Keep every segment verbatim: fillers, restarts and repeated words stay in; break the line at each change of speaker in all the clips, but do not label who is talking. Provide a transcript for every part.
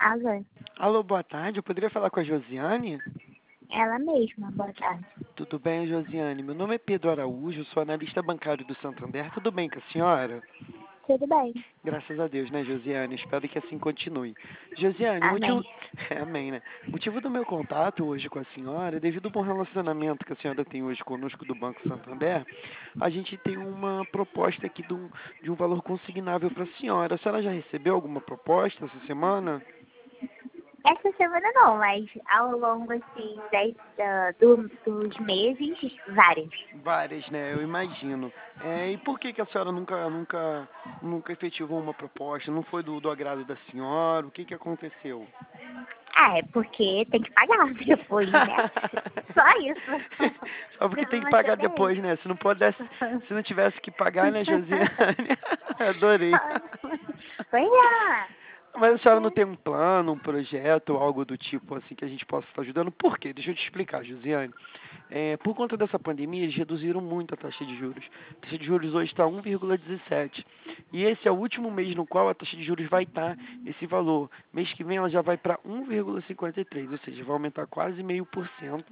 Alô,
Alô, boa tarde. Eu poderia falar com a Josiane?
ela mesma, boa tarde.
Tudo bem, Josiane? Meu nome é Pedro Araújo, sou analista bancário do Santander. Tudo bem com a senhora?
Tudo bem?
Graças a Deus, né, Josiane? Espero que assim continue. Josiane, o motivo...
Amém.
Amém, né? O motivo do meu contato hoje com a senhora é devido ao bom relacionamento que a senhora tem hoje conosco do Banco Santander. A gente tem uma proposta aqui de um, de um valor consignável para a senhora. A senhora já recebeu alguma proposta essa semana?
Essa semana não, mas ao longo assim, das, da- do- dos meses, várias.
Várias, né? Eu imagino. É, e por que que a senhora nunca, nunca, nunca efetivou uma proposta? Não foi do, do agrado da senhora? O que que aconteceu?
Ah, é porque tem que pagar depois, né? Só isso.
Só porque tem que
Costuma
pagar
ser bem.
depois, né? Se não pudesse, se não tivesse que pagar, né, Josiane? Adorei.
Pois é.
Mas a senhora não
Porque
tem um plano, um projeto, algo do tipo assim que a gente possa estar ajudando? Por quê? Deixa eu te explicar, Josiane. É, por conta dessa pandemia, eles reduziram muito a taxa de juros. A taxa de juros hoje está um vírgula dezessete. E esse é o último mês no qual a taxa de juros vai estar esse valor. Mês que vem ela já vai para um vírgula cinquenta e três, ou seja, vai aumentar quase meio por cento.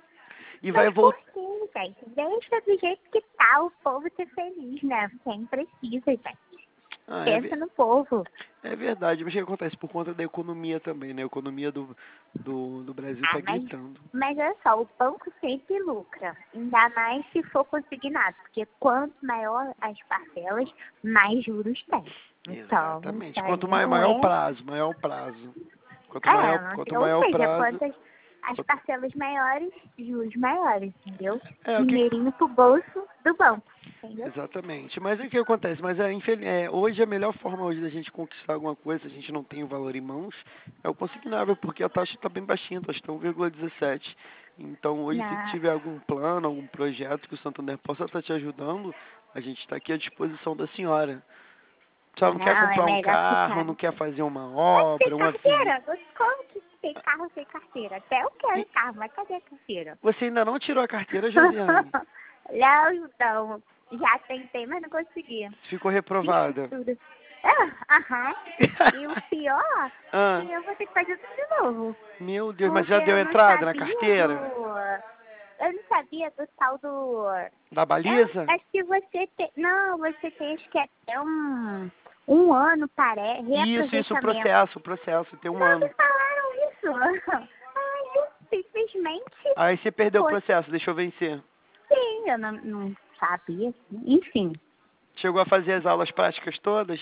E vai
Mas por
voltar.
quê, gente? Deixa do jeito que tá o povo ser feliz, né? Quem precisa, gente.
Ah, é,
Pensa
ve-
no povo.
é verdade, mas o que acontece? Por conta da economia também, né? A economia do, do, do Brasil
Ah,
está
mas,
gritando.
mas olha só, o banco sempre lucra. Ainda mais se for consignado. Porque quanto maior as parcelas, mais juros tem. Então, isso
Exatamente. Quanto
aí
mai-
não
maior o
é.
prazo, maior o prazo. Quanto maior,
É,
quanto
ou
maior o
seja,
prazo.
quantas as
quanto-
parcelas maiores, juros maiores, entendeu?
É, o que,
Dinheirinho pro bolso do banco, entendeu?
exatamente. Mas o que acontece? Mas é, infel- é, hoje a melhor forma hoje da gente conquistar alguma coisa, se a gente não tem o valor em mãos, é o consignável, porque a taxa está bem baixinha, a taxa está um vírgula dezessete. Então hoje se
Na,
tiver algum plano, algum projeto que o Santander possa estar te ajudando, a gente está aqui à disposição da senhora. A senhora não quer
não, é
comprar um
melhor
carro,
ficar.
não quer fazer uma
Mas sem
obra, uma vi...
carteira, como que tem carro sem carteira? Até eu quero
E
carro, mas cadê a carteira?
você ainda não tirou a carteira, Josiane?
Não, então, já tentei, mas não consegui.
Ficou
Fiz
reprovada.
tudo. Ah, aham. E o pior, que
Ah,
eu vou ter que fazer tudo de novo.
meu Deus, mas
Porque
já deu
eu não
entrada na
sabia
carteira?
do. Eu não sabia do tal do.
Da
Eu
baliza?
acho que você tem. Não, você tem acho que até um, um ano, parece,
Isso, isso, o
reaproveitamento.
processo, o processo, tem um
Não me
ano.
falaram isso. Ai, eu simplesmente
Aí você perdeu o
foi.
processo, deixou vencer.
Sim, eu não, não sabia. Enfim.
Chegou a fazer as aulas práticas todas?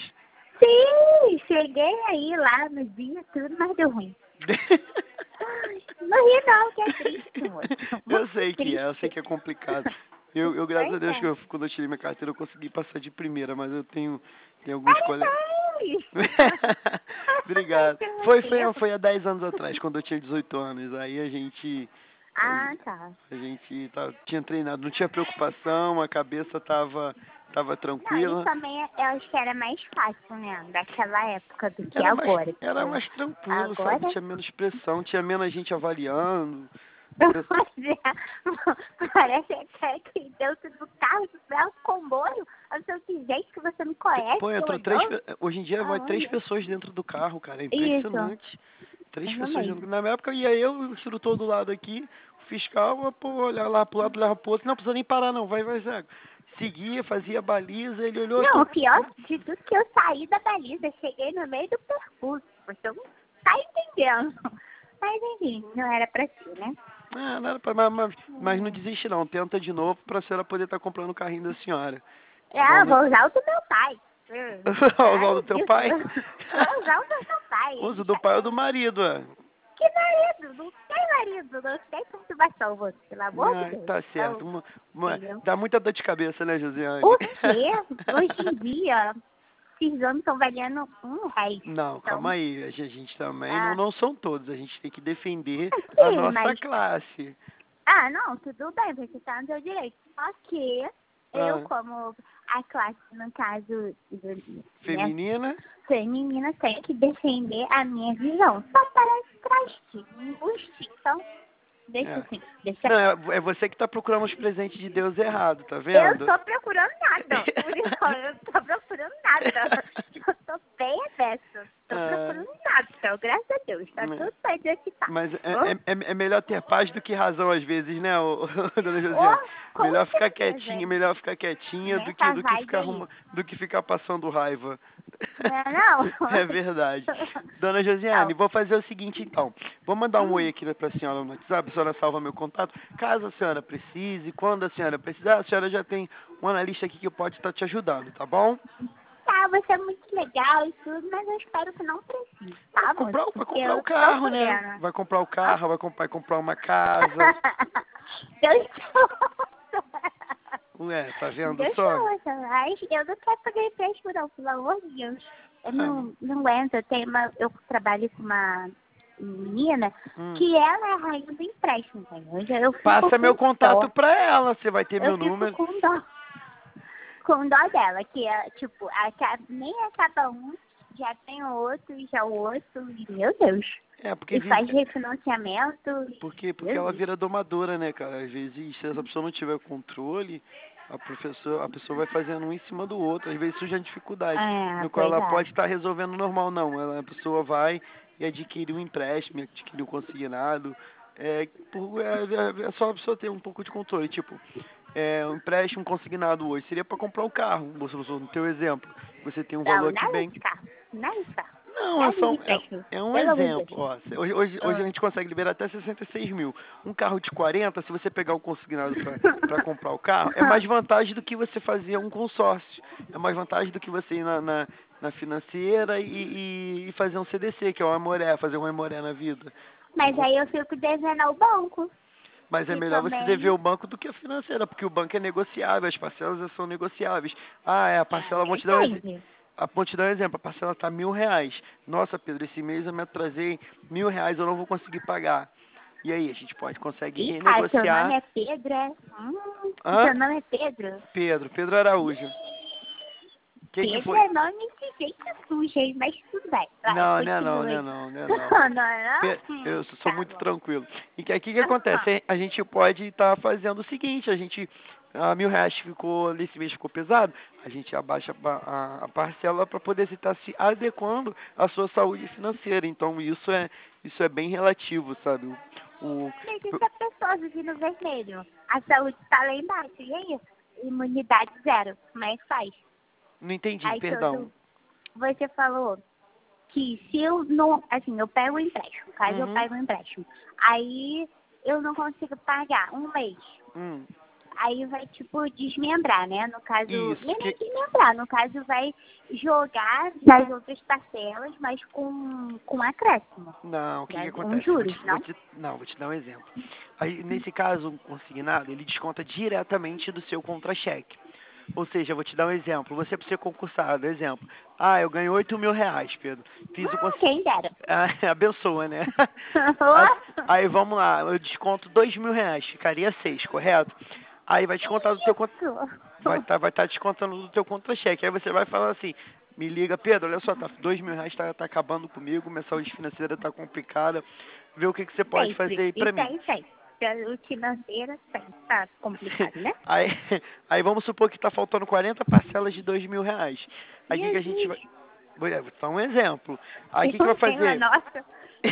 Sim, cheguei aí lá no dia, tudo, mas deu ruim. Ai, não ri não, que é triste, moço.
Eu
Muito
sei que é, eu sei
triste.
que é complicado. Eu, eu graças a
Pois
Deus, que
é.
eu, quando eu tirei minha carteira, eu consegui passar de primeira, mas eu tenho, tenho alguns colegas.
Parabéns!
Obrigado.
Que
Foi, foi,
motivo.
foi há dez anos atrás, quando eu tinha dezoito anos. Aí a gente,
Ah, tá.
a gente tá- tinha treinado, não tinha preocupação, a cabeça tava, tava
Não, isso
tranquila.
também eu acho que era mais fácil, né? Daquela época do que
Era mais,
agora.
era
Porque
mais tranquilo, sabe?
agora.
Tinha menos pressão, tinha menos gente avaliando.
Parece até que dentro do carro do Belo comboio. Eu sei que gente que você não conhece,
Pô,
que
entrou três,
olhou.
pe- hoje em dia vai três
Aonde?
pessoas dentro do carro, cara, é
Isso,
impressionante. Três
isso
pessoas dentro.
mesmo.
Na minha época ia eu, o instrutor do lado aqui, o fiscal, pô, olhar lá pro lado, olhava pro outro, não precisa nem parar não, vai, vai, Zé. Seguia, fazia baliza, ele olhou,
Não,
tô...
o pior de tudo que eu saí da baliza, cheguei no meio do percurso, porque eu não tá entendendo. Mas enfim, não era pra si, né?
Ah, não era pra, mas, mas, mas não desiste não, tenta de novo pra senhora poder estar comprando o carrinho da senhora. Tá bom,
Ah,
né?
vou usar o do meu pai. Hum,
Usar o
nada
do teu
disso.
pai?
Vou usar o do meu pai.
Usa
Ele
o do
já
pai ou do
tem.
marido, é.
Que marido? Não tem marido, não tem perturbação, você, pelo amor de
Ah,
Deus.
tá certo.
Então,
Uma- uma-
entendeu?
dá muita dor de cabeça, né, Josiane?
O quê? Hoje em dia, esses homens estão valendo um rei.
Não, calma
Então,
aí. A gente, a gente também não,
ah,
não são todos. A gente tem que defender a
sim,
nossa
mas
classe.
ah, não, tudo bem, você está no seu direito. Só que eu,
Ah,
como a classe, no caso, do- né,
feminina?
feminina, tenho que defender a minha visão. Só parece traste, embuste. Então, deixa
É.
assim, deixa
Não,
quieto.
é é você que tá procurando os presentes de Deus errado, tá
Eu
vendo?
estou procurando nada. Por isso, eu não estou procurando nada. Eu estou bem aberta. Estou
Ah,
procurando nada. então, graças a Deus, tá tudo certo do que tá.
Mas é,
Oh,
é, é é melhor ter paz do que razão às vezes, né, ô, dona Josiane?
oh, com
Melhor ficar
certeza.
quietinha, melhor ficar quietinha do que,
Nessa
do que
vibe
ficar
aí.
arruma, do que ficar passando raiva.
Não é não?
É verdade. Dona Josiane,
Então,
vou fazer o seguinte então. Vou mandar um oi
hum,
aqui para a senhora no WhatsApp, a senhora salva meu contato. Caso a senhora precise, quando a senhora precisar, a senhora já tem um analista aqui que pode estar te ajudando, tá bom?
tá, você é muito legal e tudo, mas eu espero que não precise,
Vai
tá, moço?
comprar, vai
Porque
comprar o
eu tô
carro, né?
podendo.
Vai comprar o carro, vai comprar, vai comprar uma casa.
Deus
Ué, tá vendo
Deus
só?
ouça, mas eu não quero pagar empréstimo não, pelo amor de Deus. Eu
Ah,
não, não aguento, eu tenho uma, eu trabalho com uma menina
hum.
que ela é a rainha do empréstimo, entendeu? Eu já- eu fico
Passa
com
meu contato
dó,
pra ela, você vai ter
eu
meu
fico
número.
com dó, com dó dela, que é, tipo, aca- nem acaba um, já tem o outro, e já o outro, e meu Deus.
É, porque
E faz
vive,
refinanciamento, e,
porque, porque
meu
ela
Deus.
vira domadora, né, cara? Às vezes, se essa pessoa não tiver controle, a professora, a pessoa vai fazendo um em cima do outro, às vezes surge a dificuldade,
É,
no qual
pois
ela
é.
pode estar resolvendo normal, não. Ela, a pessoa vai e adquire um empréstimo, adquire um consignado. É, por, é, é é só a pessoa ter um pouco de controle, tipo, é, um empréstimo consignado hoje seria para comprar um carro, você no teu exemplo. Você tem um
Não,
valor que
nada
vem.
de carro, nada de carro,
Não, é
nada
só
de
um- é,
empréstimo,
é um
pelo amor de
exemplo.
Deus.
Ó. Hoje, hoje, hoje a
Ah.
gente consegue liberar até sessenta e seis mil. Um carro de quarenta, se você pegar o consignado para comprar o carro, é mais vantagem do que você fazer um consórcio. É mais vantagem do que você ir na, na, na financeira e, e, e fazer um C D C, que é uma moré, fazer uma moré na vida.
Mas aí eu fico devendo ao banco,
Mas é
que
melhor você dever
também
o banco do que a financeira, porque o banco é negociável, as parcelas são negociáveis. Ah, é, a parcela, vou
é,
te dar um exemplo.
depende.
A, vou te dar um exemplo, a parcela está mil reais. Nossa, Pedro, esse mês eu me atrasei mil reais, eu não vou conseguir pagar. E aí, a gente pode, consegue
Ih, cara, seu nome
renegociar.
é Pedro, é? Hum,
Hã?
seu nome é Pedro?
Pedro, Pedro Araújo. Que que
Pedro
foi?
é nome de gente suja, hein? Mas tudo bem, vai,
Não, não é não, não é
continue.
não, não é não.
Não, não é
Pe-
não? Hum,
Eu sou
tá
muito
bom.
tranquilo. E que aqui que
Aham.
acontece? A gente pode estar fazendo o seguinte, a gente, a mil reais ficou, nesse mês ficou pesado, a gente abaixa a, pa- a- a parcela para poder estar se adequando à sua saúde financeira. Então isso é, isso é bem relativo, sabe? O,
Mas e
o-
se a pessoa vive no vermelho? A saúde tá lá embaixo, e aí? Imunidade zero, como é que faz?
não entendi,
Aí
perdão.
todo... Você falou que se eu não, assim, eu pego o empréstimo, caso eu
Uhum.
pego o empréstimo, aí eu não consigo pagar um mês,
Hum,
aí vai, tipo, desmembrar, né? No caso,
isso,
nem nem
que,
desmembrar, no caso vai jogar nas outras parcelas, mas com, com acréscimo,
não, o que que
né? Um
acontece? Vou
juros,
te, vou
não?
te, não, vou te dar um exemplo. Aí, nesse caso, um consignado, ele desconta diretamente do seu contra-cheque. Ou seja, vou te dar um exemplo. Você, para ser concursado, exemplo. Ah, eu ganho oito mil reais, Pedro. Fiz o
Hum,
cons...
quem dera.
Ah, abençoa, né? As- Aí vamos lá, eu desconto dois mil reais, ficaria seis, correto? Aí vai descontar do teu contra... vai
Isso!
estar vai tá descontando do teu contra-cheque. Aí você vai falar assim, me liga, Pedro, olha só, tá, dois mil reais tá, tá acabando comigo, minha saúde financeira tá complicada. Vê o que, que você pode fazer
Sempre,
aí
e
pra mim.
tem, tem. O financeira tem, tá complicado, né?
Aí, aí vamos supor que está faltando quarenta parcelas de dois mil reais. Aí o que, que a gente vai.
Jesus!
Vou vou dar um exemplo. Aí o que, que vai
Eu tenho a
fazer?
nossa.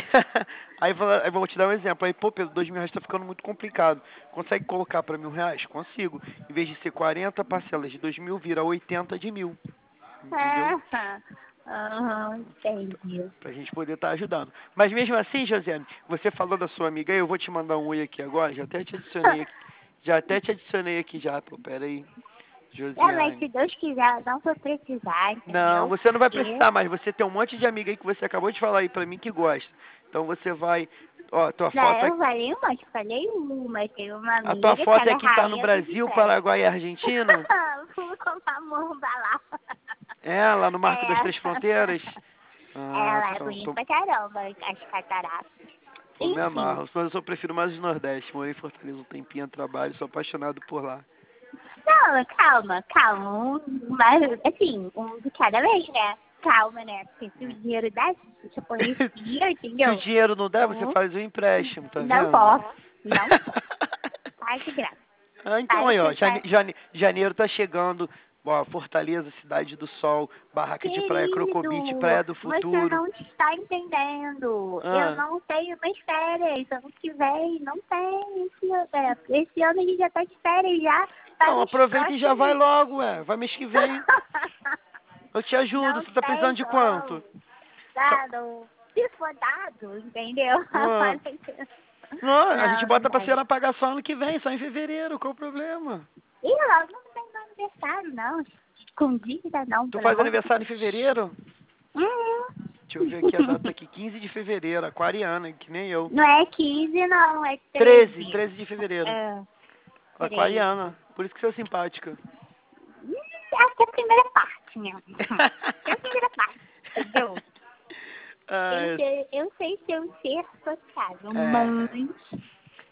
Aí, fala- aí vou te dar um exemplo. Aí, pô, Pedro, dois mil reais está ficando muito complicado. Consegue colocar para mil reais? Consigo. Em vez de ser quarenta parcelas de dois mil, vira oitenta de mil. Entendeu?
É. Aham, entendi.
Pra gente poder estar ajudando. Mas mesmo assim, Josiane, você falou da sua amiga aí, eu vou te mandar um oi aqui agora. Já até te adicionei aqui. Já até te adicionei aqui já, pô. Pera aí.
É, mas
Josiane.
se Deus quiser, não vou precisar,
Não,
entendeu?
você não vai
Porque...
precisar mais. Você tem um monte de amiga aí que você acabou de falar aí pra mim que gosta. Então você vai. Ó, tua foto
Não, eu
aqui.
falei uma, eu falei uma, tem uma
A tua
amiga que
foto
ela é
aqui tá no
rainha dos
Brasil,
infernos.
Paraguai e Argentina?
Vamos comprar bomba lá.
É, lá no Marco das Três
É.
Fronteiras? Ah,
Ela é
então,
bonita
tô,
pra caramba, as cataratas.
pô, me
Enfim.
amarro. Mas eu só prefiro mais o Nordeste. Morei em Fortaleza um tempinho, trabalho, sou apaixonado por lá.
Não, calma, calma. Um, mas, assim, um de cada vez, né? Calma, né? Porque se o dinheiro desse, você conhecia,
Se o
entendeu?
dinheiro não der, você
Um,
faz o empréstimo, tá
não
vendo?
posso, não posso. Sai de graça.
Ah, então
Sai
aí, ó,
que
jane,
sai.
jane, janeiro tá chegando, Ó, Fortaleza, Cidade do Sol, Barraca de Praia, Crocobit,
Querido,
Praia do
você
Futuro.
não está entendendo.
Ah.
Eu não tenho mais férias. Ano que vem, não tem. Esse, é, esse ano a gente já tá de férias já. Tá
Não,
nos
aproveita e já
próximos-
vai logo, ué. Vai mês que vem. Eu te ajudo.
Não
Você tá
tem
precisando de
como.
quanto?
Dado, se for dado, entendeu?
Ah. Não, a gente
Não,
bota
não
pra
tem.
senhora pagar só ano que vem, só em fevereiro. Qual o problema?
E logo não tem meu aniversário, não. Com dívida, não.
Tu
pelo
faz
amor de
aniversário em
Deus.
fevereiro?
Hum.
Deixa eu ver aqui a data aqui. quinze de fevereiro, aquariana, que nem eu.
Não é quinze, não, é
treze,
treze.
treze de fevereiro.
É, treze.
Aquariana. Por isso que você é simpática.
Hum, Acho que é a primeira parte, né? É a primeira parte, entendeu?
Ah,
Eu
é.
sei, eu sei ser um ser sociável,
É.
mas...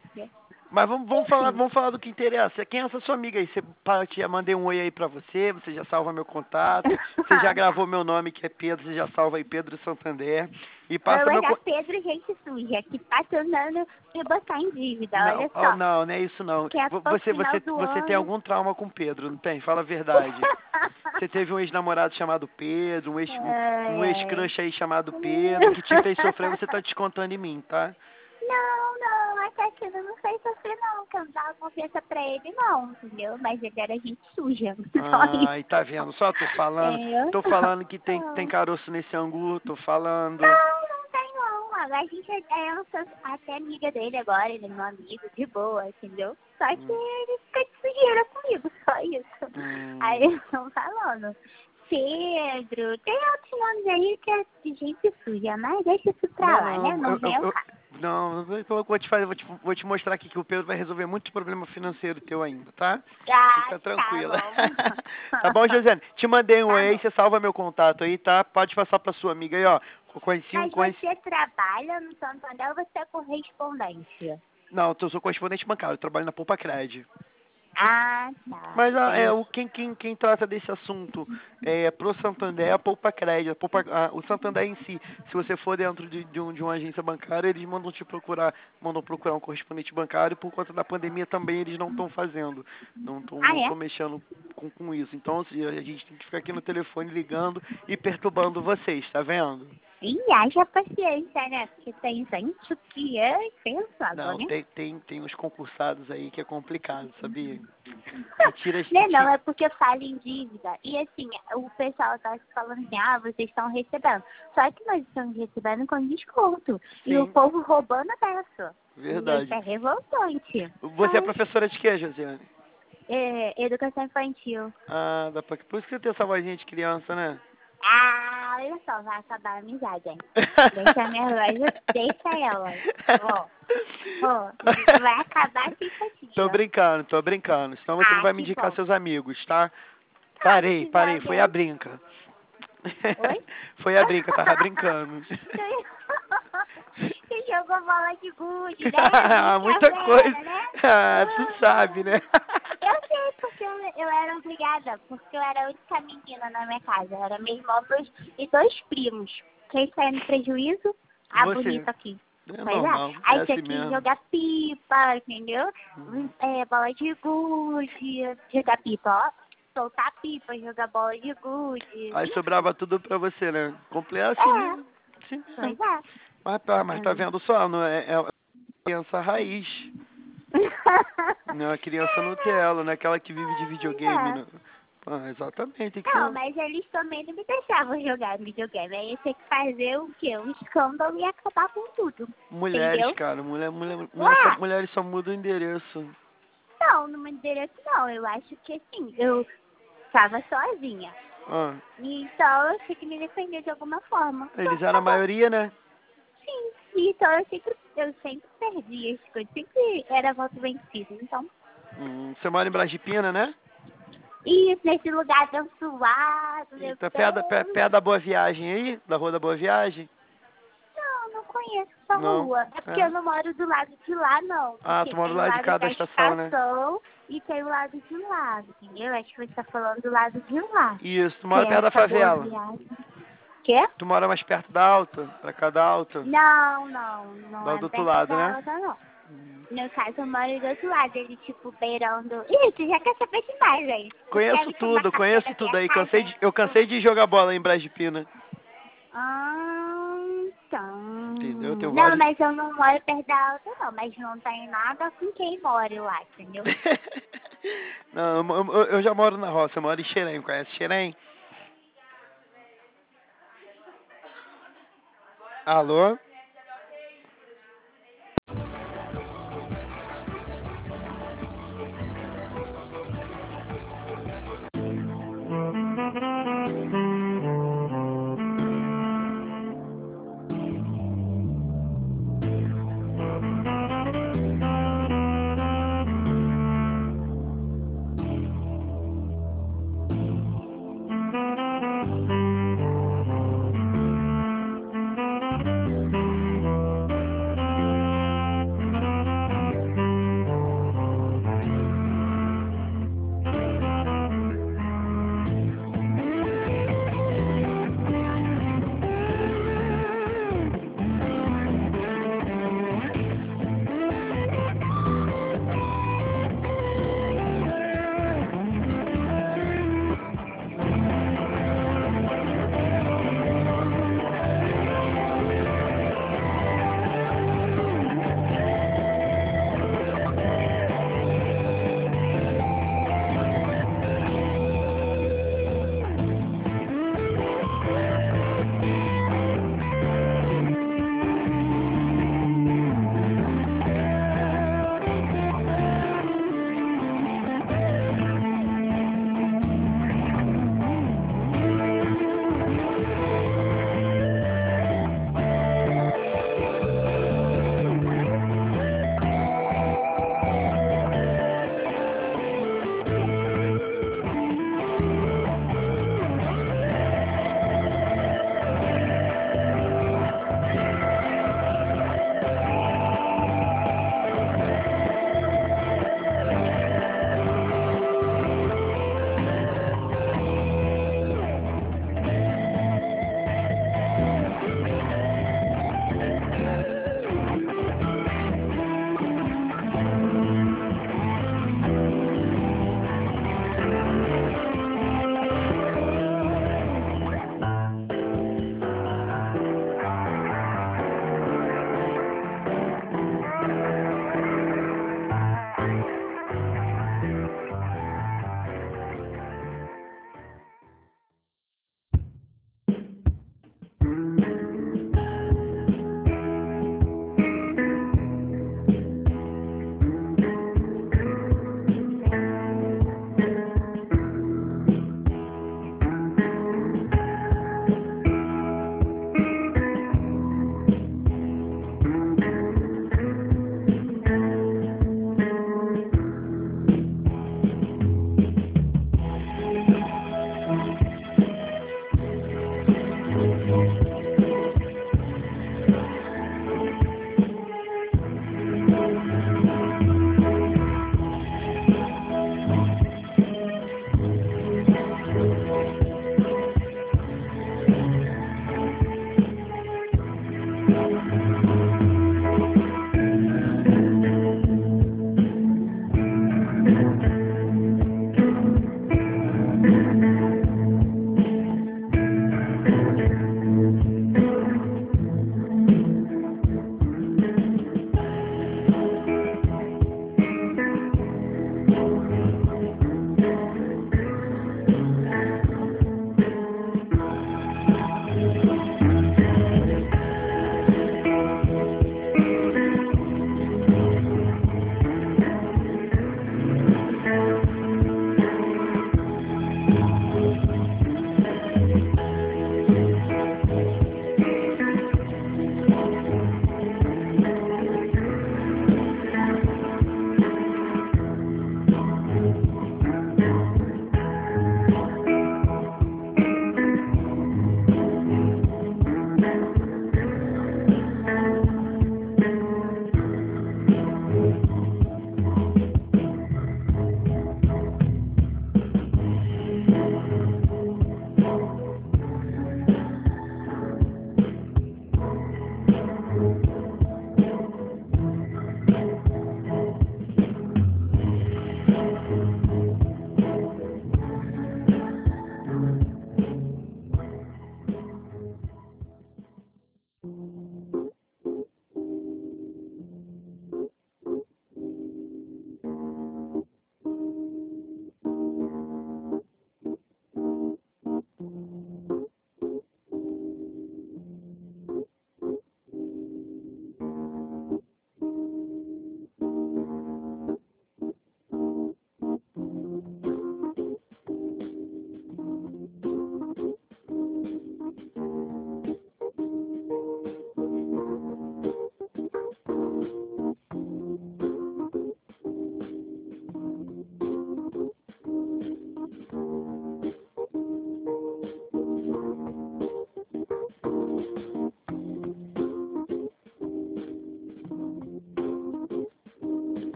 Mas vamos, vamos, falar,
Enfim.
vamos falar do que interessa. Quem é essa sua amiga aí? Você, pa- já mandei um oi aí pra você, você já salva meu contato. Você já gravou meu nome, que é Pedro, você já salva aí Pedro Santander. E passa
Mas
meu...
a
co-
Pedro, gente suja, que tá tentando me botar em dívida,
Não,
olha
oh,
só.
não, não é isso não.
Que é
Vo-
pro
Você,
final
você,
do
você tem
ano.
algum trauma com Pedro, não tem? Fala a verdade. Você teve um ex-namorado chamado Pedro, um ex, um, um
Ai, ai.
ex-crush aí chamado Pedro, que te fez sofrer, você tá descontando em mim, tá?
Não, não, até que eu não sei sofrer não, que eu não dava confiança pra ele não, entendeu? Mas ele era gente suja, só
Ai,
isso.
tá vendo? Só tô falando,
É,
tô falando que tem,
não.
tem caroço nesse angu, tô falando.
Não, não tem não. A gente é, é eu sou até amiga dele agora, ele é meu amigo, de boa, entendeu? Só que
Hum.
ele fica de sujeira comigo, só isso.
Hum.
Aí eles estão falando. Pedro, tem outros nomes aí que é de gente suja, mas deixa isso pra
Não,
lá, né?
não,
Não
eu,
vem
eu,
ao
eu-
caso.
não, eu vou vou te fazer, vou te, vou te mostrar aqui que o Pedro vai resolver muito problema financeiro teu ainda, tá?
Ah,
Fica
tá
tranquila.
bom.
Tá bom, Josiane? Te mandei um
Tá
aí,
bom.
você salva meu contato aí, tá? Pode passar pra sua amiga aí, ó. Eu conheci um,
Mas
conheci...
você trabalha no Santander ou você é correspondente?
Não, eu sou correspondente bancário, eu trabalho na Poupa Cred.
Ah, tá.
Mas a, é,
Entendi.
o, quem, quem, quem trata desse assunto é, pro Santander é a Poupa Cred. A Poupa, a, o Santander em si, se você for dentro de, de, um, de uma agência bancária, eles mandam te procurar, mandam procurar um correspondente bancário, por conta da pandemia também eles não estão fazendo, não estão
Ah,
não
é?
tão mexendo com, com isso. Então, assim, a gente tem que ficar aqui no telefone ligando e perturbando vocês, tá vendo?
E haja paciência, né? Porque tem gente que é pensado,
Não,
né?
tem, tem, tem uns concursados aí que é complicado, sabia? Que tira,
Não, é
que,
não, é porque fala em dívida. E assim, o pessoal tá falando assim, ah, vocês estão recebendo. Só que nós estamos recebendo com desconto. E o
sim,
povo roubando a peça. E isso
verdade.
é revoltante.
Você é
Então,
professora de quê, Josiane?
é, educação infantil.
Ah, dá pra... por isso que você tem essa vozinha de criança, né?
Ah, olha só, vai acabar a amizade, hein? Deixa a minha loja, deixa ela. Ó, ó, vai acabar a simpatia.
Tô brincando, tô brincando. Senão você não
Ah,
vai me
que
indicar
bom.
seus amigos, tá?
Ah,
Parei,
se
parei, foi a
alguém...
brinca.
Oi?
Foi a brinca, tava brincando.
Você jogou bola de gude, né?
Ah, muita
Brincadeira,
coisa.
né?
Ah, tu sabe, né?
Eu sei, porque eu, eu era obrigada, porque eu era a única menina na minha casa. Eu era meu irmão meus, e dois primos. Quem saiu no prejuízo? A
Você.
bonita aqui.
É
Pois
normal,
é.
é
Aí
assim
tinha que
mesmo.
jogar pipa, entendeu?
Uhum.
É, bola de gude, jogar pipa, ó. Soltar pipa, jogar bola de gude.
Aí sobrava tudo pra você, né? Completo assim
É,
mesmo. Sim.
pois é.
Mas, tá, mas tá vendo só, não é, é criança raiz. Não é uma criança Nutella, não é aquela que vive de videogame.
É.
Não. Ah, exatamente, tem que
Não,
ser.
mas eles também não me deixavam jogar videogame. Aí eu tinha que fazer o quê? Um escândalo e acabar com tudo.
Mulheres,
Entendeu?
cara, mulher, mulher, mulher só,
Ué,
mulheres só mudam o endereço.
não, não me endereço não. Eu acho que assim, eu estava sozinha.
Ah,
Então eu tinha que me defender de alguma forma.
eles
Então,
eram
tá
a
bom.
maioria, né?
Sim. Então eu sempre, eu sempre perdia as coisas. Sempre era voto vencido. Então.
Hum, você mora em Brasipina, né?
Isso, nesse lugar abençoado, meu
Tá perto, da- pé-
Deus.
perto da Boa Viagem aí? Da Rua da Boa Viagem?
Não, não conheço essa
Não?
rua. É porque
É.
eu não moro do lado de lá, não.
Ah,
Porque
tu mora
tem
do
o
lado de
lado
cá da
da
estação, né?
estação e tem o lado de lá, entendeu? Acho que você tá falando do lado de lá.
Isso, tu
Que
mora
é
perto da
essa boa
favela.
viagem. Quê?
Tu mora mais perto da Alta? Pra cá da Alta?
Não, não. Não
Lá
é
do outro
perto
lado,
da
né?
outra, não. No caso, eu moro do outro lado, ele, tipo, beirando... Ih, tu já quer saber demais, velho.
Conheço tudo, conheço tudo aí. Cansei de, eu cansei de jogar bola em Brás de Pina.
Ah, então...
Entendeu? Tenho
Não,
vários...
mas eu não moro perto da alta, não. Mas não tem nada com quem mora lá, entendeu?
Não, eu, eu- eu já moro na roça, eu moro em Xerém. Conhece Xerém? Alô?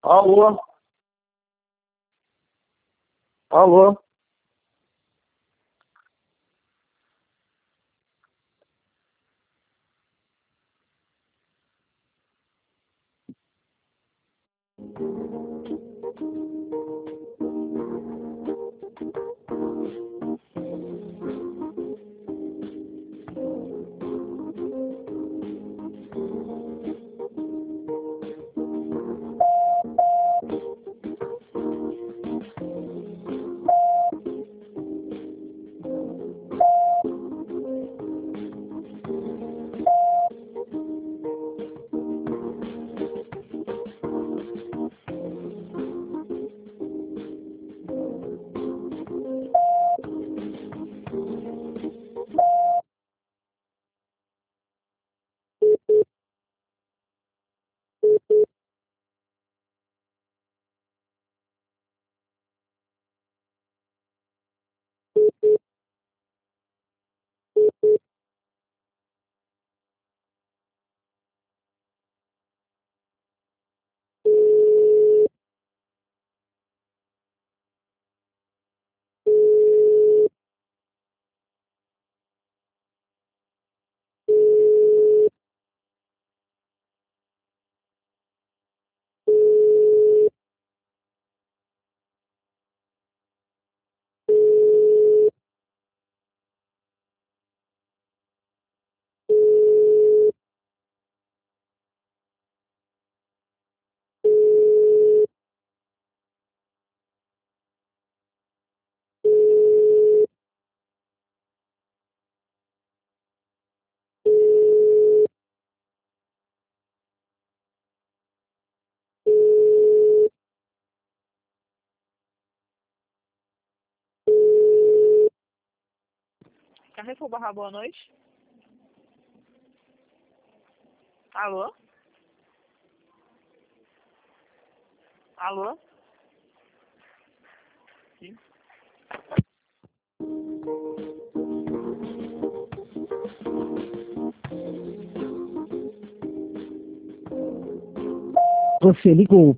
Alô? Alô?
Carrefour Barra, boa noite. Alô? Alô? Sim.
Você ligou